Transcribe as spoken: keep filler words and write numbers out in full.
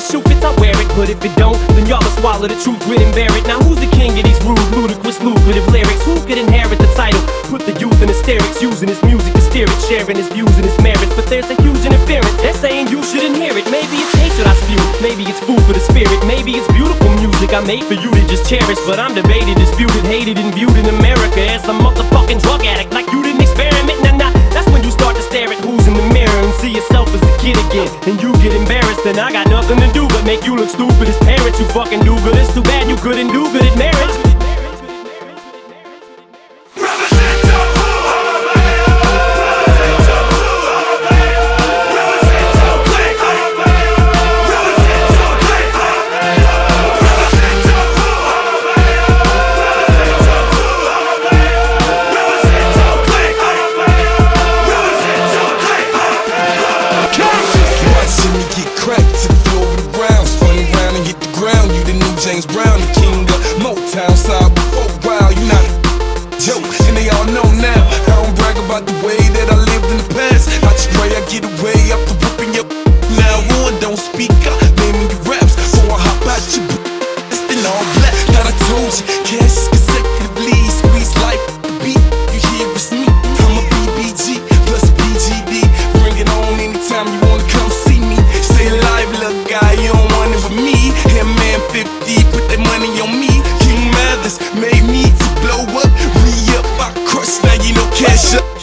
shoe fits, I wear it. But if it don't, then y'all will swallow the truth, grin and bear it. Now who's the king of these rude, ludicrous, lucrative lyrics? Who could inherit the title? Put the youth in hysterics, using his music to steer it, sharing his views and his merits. But there's a huge interference, they're saying you shouldn't hear it. Maybe it's hatred I spew, maybe it's food for the spirit. Maybe it's beautiful music I made for you to just cherish. But I'm debated, disputed, hated, and viewed in America as a motherfucking drug addict. Like you didn't experiment, nah nah. That's when you start to stare at who's in the mirror and see yourself as a kid again. And you get embarrassed, and I got nothing to do but make you look stupid as parents. You fucking do good, it's too bad you couldn't do good at marriage. James Brown, the king of Motown, side before a while, you not a joke, and they all know now. I don't brag about the way that I lived in the past. I just pray I get away after whooping your now one, don't speak up, naming your raps, before I hop out your it's in all black. Thought I told you, cash is consecutively, squeeze life, the beat, you hear it's me. I'm a B B G, plus a B G D, bring it on anytime you wanna come see me. Stay alive, little guy, you don't want it with me. Here man fifty, put that money on me. King Mathers made me to blow up, re-up, I crush, now you know cash up.